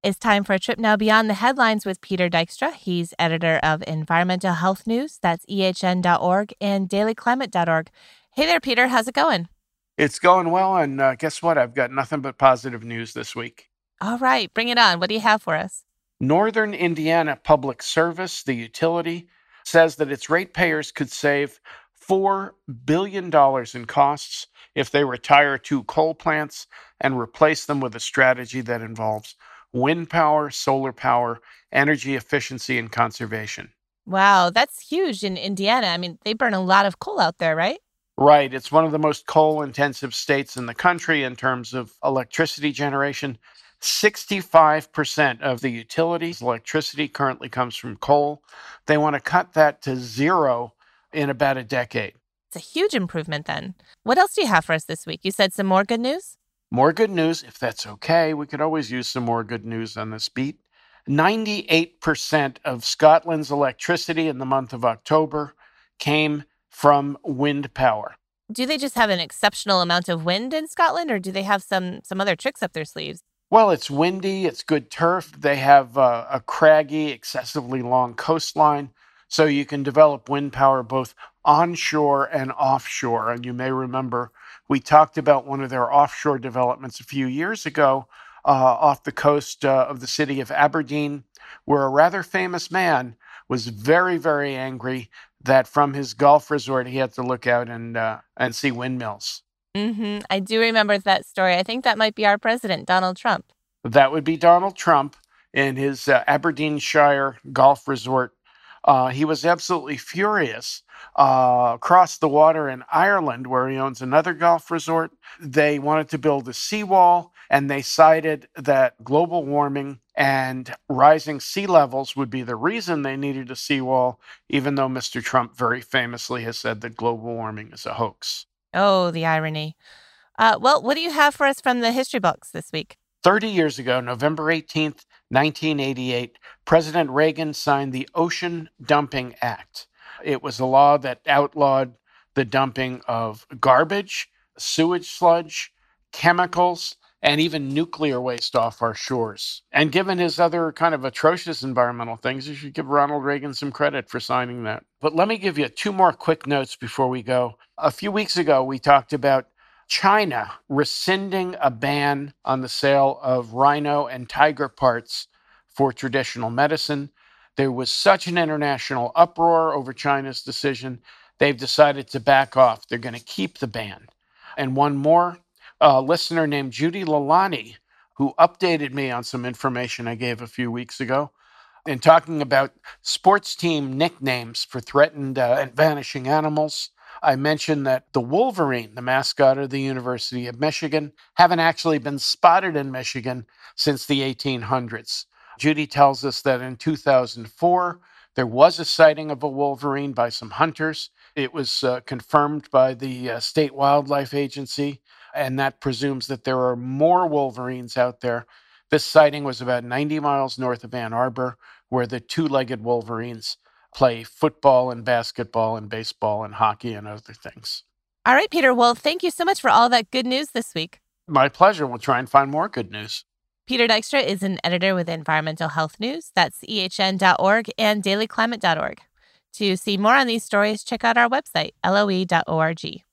It's time for a trip now beyond the headlines with Peter Dykstra. He's editor of Environmental Health News, that's ehn.org, and dailyclimate.org. Hey there, Peter. How's it going? It's going well, and guess what? I've got nothing but positive news this week. All right, bring it on. What do you have for us? Northern Indiana Public Service, the utility, says that its ratepayers could save $4 billion in costs if they retire two coal plants and replace them with a strategy that involves wind power, solar power, energy efficiency, and conservation. Wow, that's huge in Indiana. I mean, they burn a lot of coal out there, right? Right. It's one of the most coal intensive states in the country in terms of electricity generation. 65% of the utilities' electricity currently comes from coal. They want to cut that to zero in about a decade. It's a huge improvement then. What else do you have for us this week? You said some more good news? More good news, if that's okay. We could always use some more good news on this beat. 98% of Scotland's electricity in the month of October came from wind power. Do they just have an exceptional amount of wind in Scotland, or do they have some other tricks up their sleeves? Well, it's windy, it's good turf. They have a craggy, excessively long coastline, so you can develop wind power both onshore and offshore. And you may remember we talked about one of their offshore developments a few years ago off the coast of the city of Aberdeen, where a rather famous man was very, very angry that from his golf resort he had to look out and see windmills. I do remember that story. I think that might be our president, Donald Trump. That would be Donald Trump in his Aberdeenshire golf resort. He was absolutely furious. Across the water in Ireland, where he owns another golf resort, they wanted to build a seawall, and they cited that global warming and rising sea levels would be the reason they needed a seawall, even though Mr. Trump very famously has said that global warming is a hoax. Oh, the irony. Well, what do you have for us from the history books this week? 30 years ago, November 18th, 1988, President Reagan signed the Ocean Dumping Act. It was a law that outlawed the dumping of garbage, sewage sludge, chemicals, and even nuclear waste off our shores. And given his other kind of atrocious environmental things, you should give Ronald Reagan some credit for signing that. But let me give you two more quick notes before we go. A few weeks ago, we talked about China rescinding a ban on the sale of rhino and tiger parts for traditional medicine. There was such an international uproar over China's decision. They've decided to back off. They're going to keep the ban. And one more, a listener named Judy Lalani, who updated me on some information I gave a few weeks ago in talking about sports team nicknames for threatened and vanishing animals. I mentioned that the Wolverine, the mascot of the University of Michigan, haven't actually been spotted in Michigan since the 1800s. Judy tells us that in 2004, there was a sighting of a Wolverine by some hunters. It was confirmed by the State Wildlife Agency, and that presumes that there are more Wolverines out there. This sighting was about 90 miles north of Ann Arbor, where the two-legged Wolverines play football and basketball and baseball and hockey and other things. All right, Peter. Well, thank you so much for all that good news this week. My pleasure. We'll try and find more good news. Peter Dykstra is an editor with Environmental Health News. That's ehn.org and dailyclimate.org. To see more on these stories, check out our website, loe.org.